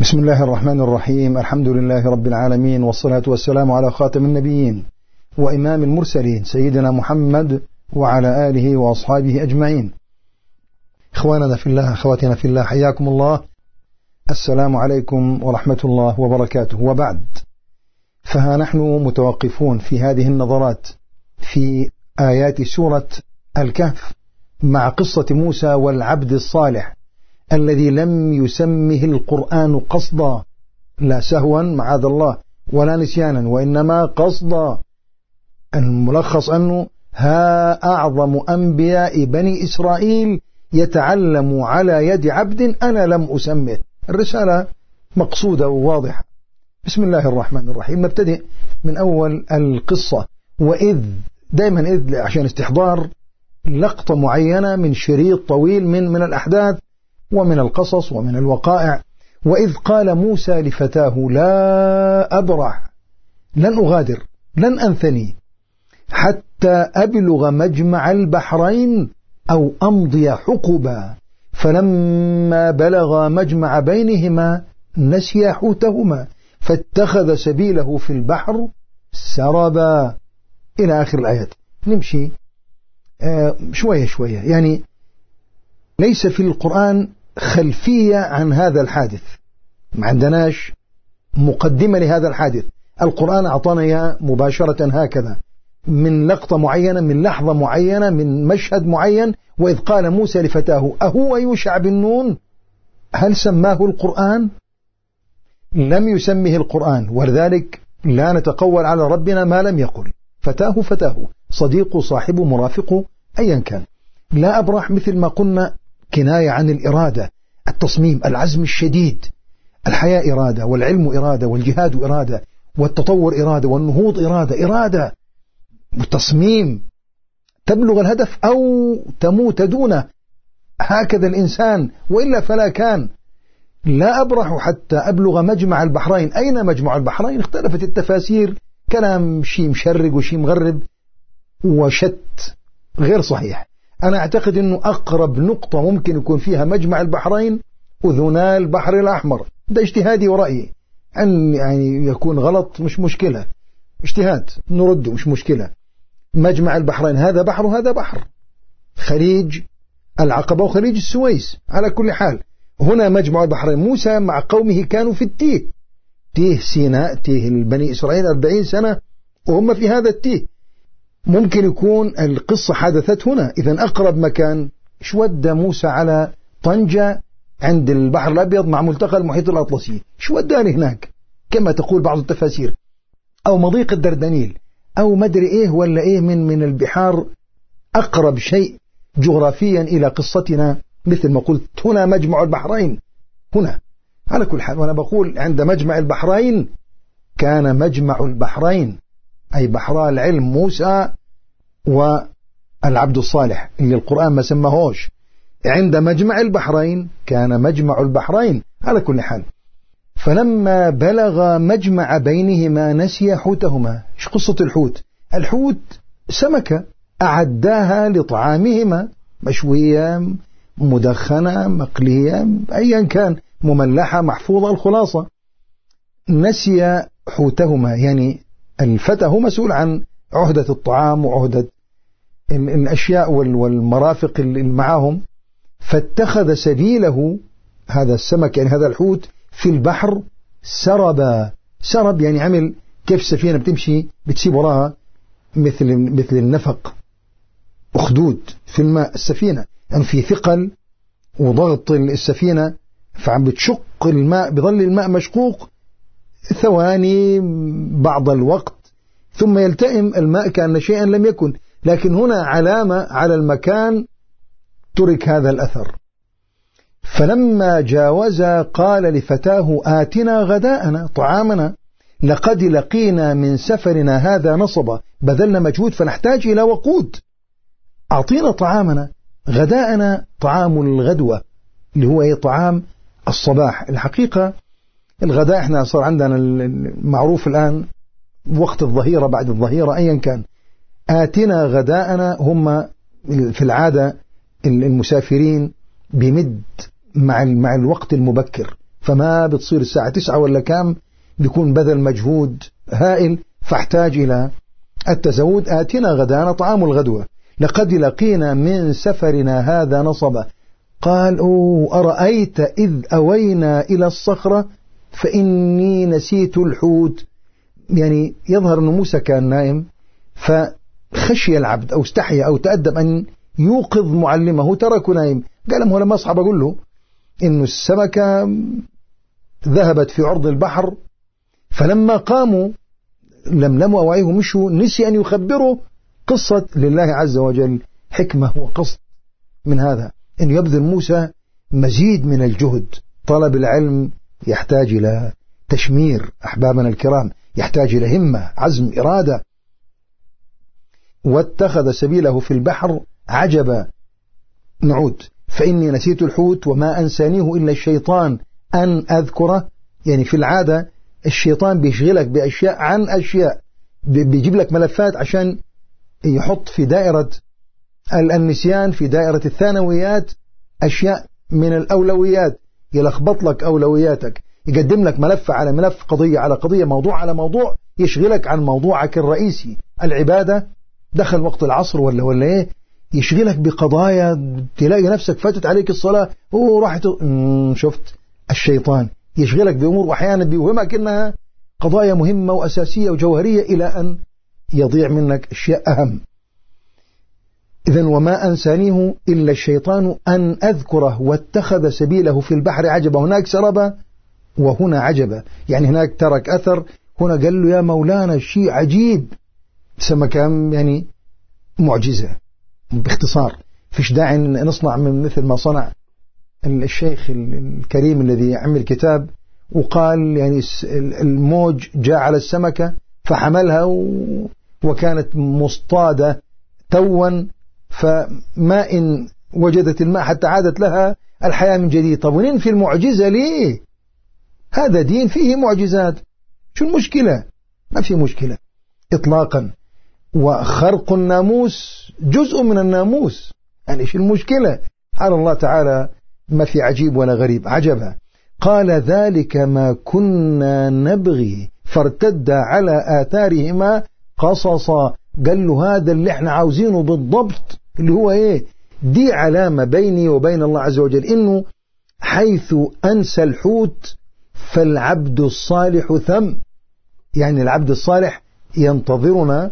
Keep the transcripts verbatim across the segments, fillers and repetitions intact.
بسم الله الرحمن الرحيم. الحمد لله رب العالمين، والصلاة والسلام على خاتم النبيين وإمام المرسلين سيدنا محمد وعلى آله وأصحابه أجمعين. إخواننا في الله، أخواتنا في الله، حياكم الله. السلام عليكم ورحمة الله وبركاته. وبعد، فها نحن متوقفون في هذه النظرات في آيات سورة الكهف مع قصة موسى والعبد الصالح الذي لم يسمه القرآن قصدا، لا سهوا معاذ الله ولا نسيانا، وإنما قصدا. الملخص أنه ها أعظم أنبياء بني إسرائيل يتعلم على يد عبد أنا لم أسمه. الرسالة مقصودة وواضحة. بسم الله الرحمن الرحيم. نبتدئ من أول القصة. وإذ، دائما إذ عشان استحضار لقطة معينة من شريط طويل من من الأحداث ومن القصص ومن الوقائع. وإذ قال موسى لفتاه لا أبرح، لن أغادر، لن أنثني حتى أبلغ مجمع البحرين أو أمضي حقبا، فلما بلغ مجمع بينهما نسيا حوتهما فاتخذ سبيله في البحر سربا، إلى آخر الآيات. نمشي آه شوية شوية، يعني ليس في القرآن خلفية عن هذا الحادث، ما عندناش مقدمة لهذا الحادث. القرآن أعطانا إياه مباشرة هكذا، من لقطة معينة، من لحظة معينة، من مشهد معين. وإذ قال موسى لفتاه أهو يوشع بن نون، هل سماه القرآن؟ لم يسمه القرآن، ولذلك لا نتقول على ربنا ما لم يقل. فتاه فتاه، صديقه، صاحبه، مرافقه، أيا كان. لا أبرح مثل ما قلنا كناية عن الإرادة، التصميم، العزم الشديد. الحياة إرادة، والعلم إرادة، والجهاد إرادة، والتطور إرادة، والنهوض إرادة، إرادة وتصميم. تبلغ الهدف أو تموت دونه، هكذا الإنسان، وإلا فلا كان. لا أبرح حتى أبلغ مجمع البحرين. أين مجمع البحرين؟ اختلفت التفاسير، كلام شي مشرق وشي مغرب وشت غير صحيح. أنا أعتقد أنه أقرب نقطة ممكن يكون فيها مجمع البحرين أذنا البحر الأحمر. ده اجتهادي ورأيي، أن يعني يكون غلط مش مشكلة، اجتهاد نرده مش مشكلة. مجمع البحرين، هذا بحر وهذا بحر، خليج العقبة وخليج السويس. على كل حال هنا مجمع البحرين. موسى مع قومه كانوا في التيه، تيه سيناء، تيه البني إسرائيل أربعين سنة وهم في هذا التيه. ممكن يكون القصة حدثت هنا. إذن أقرب مكان شود موسى على طنجة عند البحر الأبيض مع ملتقى المحيط الأطلسي، شودان هناك كما تقول بعض التفاسير، أو مضيق الدردنيل، أو مدري إيه ولا إيه من من البحار. أقرب شيء جغرافيا إلى قصتنا مثل ما قلت هنا مجمع البحرين هنا. على كل حال، وأنا بقول عند مجمع البحرين كان مجمع البحرين أي بحر العلم موسى والعبد الصالح اللي القرآن ما سماهوش. عند مجمع البحرين كان مجمع البحرين. على كل حال، فلما بلغ مجمع بينهما نسي حوتهما. إيش قصة الحوت؟ الحوت سمكة أعداها لطعامهما، مشوية، مدخنة، مقلية، أيا كان، مملحة، محفوظة. الخلاصة نسي حوتهما، يعني الفتى هو مسؤول عن عهدة الطعام وعهدة الأشياء والمرافق اللي معهم. فاتخذ سبيله، هذا السمك يعني هذا الحوت، في البحر سربا. سرب يعني عمل كيف السفينة بتمشي بتسيب وراها مثل مثل النفق، أخدود في الماء. السفينة يعني في ثقل وضغط السفينة، فعم بتشق الماء، بظل الماء مشقوق ثواني بعض الوقت، ثم يلتئم الماء كأن شيئا لم يكن. لكن هنا علامة على المكان ترك هذا الأثر. فلما جاوزا قال لفتاه آتنا غداءنا، طعامنا، لقد لقينا من سفرنا هذا نصبا، بذلنا مجهود فنحتاج إلى وقود، أعطينا طعامنا. غداءنا طعام الغدوة اللي هو طعام الصباح. الحقيقة الغداء احنا صار عندنا المعروف الآن وقت الظهيرة، بعد الظهيرة، أيا كان. آتنا غداءنا، هم في العادة المسافرين بمد مع مع الوقت المبكر، فما بتصير الساعة تسعة ولا كام، بيكون بذل مجهود هائل، فاحتاج إلى التزود. آتنا غدانا طعام الغدوة لقد لقينا من سفرنا هذا نصبا. قال أوه أرأيت إذ أوينا إلى الصخرة فإني نسيت الحوت. يعني يظهر أن موسى كان نائم، فخشي العبد أو استحي أو تأدب أن يوقظ معلمه، تركه نائم. قال له لما أصحاب أقول له إنه السمكة ذهبت في عرض البحر، فلما قاموا لملموا أوعيه ومشوا، نسي أن يخبروا قصة لله عز وجل حكمة وقصد من هذا، أن يبذل موسى مزيد من الجهد. طلب العلم يحتاج إلى تشمير أحبابنا الكرام، يحتاج إلى همة، عزم، إرادة. واتخذ سبيله في البحر عجبا. نعود، فإني نسيت الحوت وما أنسانيه إلا الشيطان أن أذكره. يعني في العادة الشيطان بيشغلك بأشياء عن أشياء، بيجيب لك ملفات عشان يحط في دائرة النسيان، في دائرة الثانويات، أشياء من الأولويات، يلخبط لك أولوياتك، يقدم لك ملف على ملف، قضية على قضية، موضوع على موضوع، يشغلك عن موضوعك الرئيسي العبادة. دخل وقت العصر ولا ولا إيه، يشغلك بقضايا، تلاقي نفسك فاتت عليك الصلاة وراحت. شفت الشيطان يشغلك بأمور وأحيانا بيوهمك إنها قضايا مهمة وأساسية وجوهرية، إلى أن يضيع منك أشياء أهم. إذن وما أنسانيه إلا الشيطان أن أذكره واتخذ سبيله في البحر عجبا. هناك سرب وهنا عجبا، يعني هناك ترك أثر، هنا قال له يا مولانا شيء عجيب، سمكة يعني معجزة. باختصار فيش داعي نصنع من مثل ما صنع الشيخ الكريم الذي عمل كتاب وقال يعني الموج جاء على السمكة فحملها وكانت مصطادة توا، فما إن وجدت الماء حتى عادت لها الحياة من جديد. طب وننفي المعجزة ليه؟ هذا دين فيه معجزات، شو المشكلة؟ ما في مشكلة إطلاقا. وخرق الناموس جزء من الناموس، يعني شو المشكلة؟ على الله تعالى ما في عجيب ولا غريب. عجبا. قال ذلك ما كنا نبغي فارتد على آثارهما قصصا. قال له هذا اللي احنا عاوزينه بالضبط، اللي هو ايه؟ دي علامة بيني وبين الله عز وجل، انه حيث انسى الحوت فالعبد الصالح ثم. يعني العبد الصالح ينتظرنا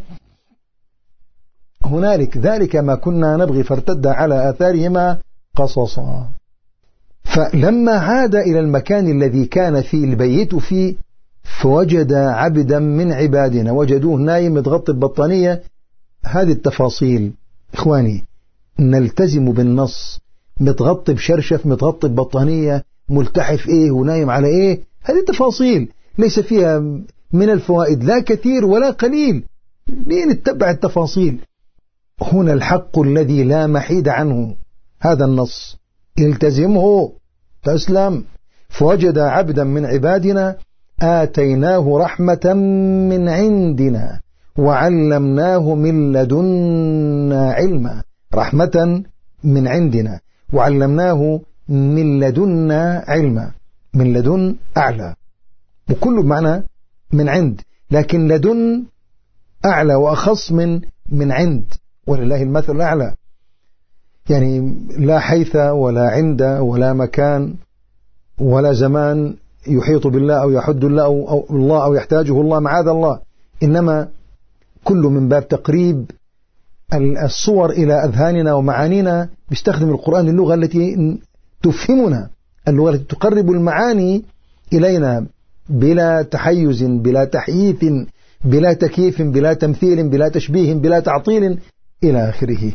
هنالك. ذلك ما كنا نبغي فارتد على آثارهما قصصا. فلما عاد إلى المكان الذي كان فيه البيت فيه، فوجد عبدا من عبادنا، وجدوه نايم متغطي ببطانية. هذه التفاصيل إخواني نلتزم بالنص، متغطي بشرشف، متغطي ببطانية، ملتحف إيه ونايم على إيه، هذه التفاصيل ليس فيها من الفوائد لا كثير ولا قليل. ليه نتبع التفاصيل؟ هنا الحق الذي لا محيد عنه، هذا النص التزمه تسلم. فوجد عبدا من عبادنا آتيناه رحمة من عندنا وعلمناه من لدنا علما. رحمة من عندنا وعلمناه من لدنا علما. من لدن أعلى، وكله بمعنى من عند، لكن لدن أعلى وأخص من من عند، ولله المثل الأعلى. يعني لا حيث ولا عند ولا مكان ولا زمان يحيط بالله أو يحد الله أو, أو الله أو يحتاجه الله، معاذ الله. إنما كل من باب تقريب الصور إلى أذهاننا ومعانينا، بيستخدم القرآن اللغة التي تفهمنا، اللغة التي تقرب المعاني إلينا بلا تحيز، بلا تحييث، بلا تكييف، بلا تمثيل، بلا تشبيه، بلا تعطيل إلى آخره.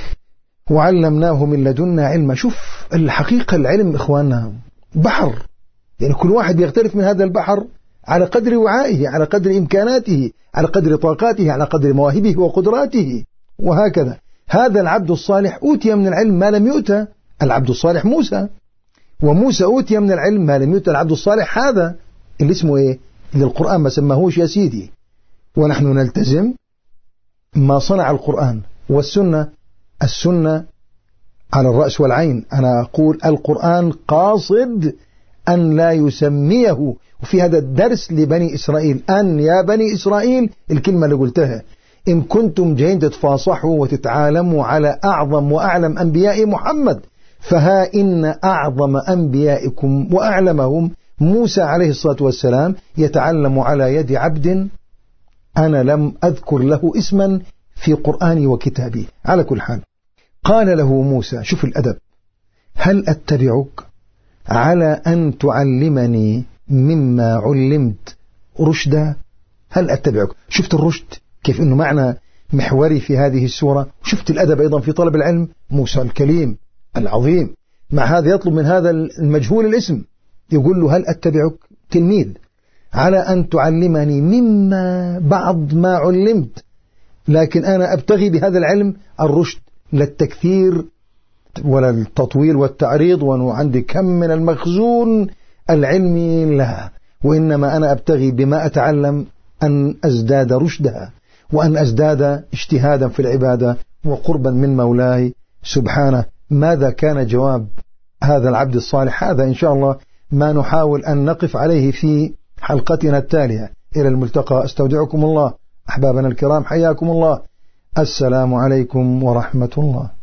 وعلمناه من لدنا علما. شوف الحقيقة، العلم إخواننا بحر، يعني كل واحد بيغترف من هذا البحر على قدر وعائه، على قدر إمكاناته، على قدر طاقاته، على قدر مواهبه وقدراته، وهكذا. هذا العبد الصالح أوتي من العلم ما لم يؤت العبد الصالح موسى، وموسى أوتي من العلم ما لم يؤت العبد الصالح هذا اللي اسمه إيه؟ اللي القرآن ما سماهوش يا سيدي. ونحن نلتزم ما صنع القرآن والسنة. السنة على الرأس والعين. أنا أقول القرآن قاصد أن لا يسميه. وفي هذا الدرس لبني إسرائيل أن يا بني إسرائيل، الكلمة اللي قلتها، إن كنتم جايين تتفاصحوا وتتعالموا على أعظم وأعلم أنبياء محمد، فها إن أعظم أنبيائكم وأعلمهم موسى عليه الصلاة والسلام يتعلم على يد عبد أنا لم أذكر له اسما في قرآني وكتابي. على كل حال قال له موسى، شوف الأدب، هل أتبعك على أن تعلمني مما علمت رشدا؟ هل أتبعك؟ شفت الرشد كيف أنه معنى محوري في هذه السورة. شفت الأدب أيضا في طلب العلم. موسى الكليم العظيم مع هذا يطلب من هذا المجهول الاسم، يقول له هل أتبعك تلميذ على أن تعلمني مما بعض ما علمت، لكن أنا أبتغي بهذا العلم الرشد، لا التكثير ولا التطويل والتعريض وعندي كم من المخزون العلمي، لا، وإنما أنا أبتغي بما أتعلم أن أزداد رشدها وأن أزداد اجتهادا في العبادة وقربا من مولاي سبحانه. ماذا كان جواب هذا العبد الصالح؟ هذا إن شاء الله ما نحاول أن نقف عليه في حلقتنا التالية. إلى الملتقى، استودعكم الله أحبابنا الكرام، حياكم الله، السلام عليكم ورحمة الله.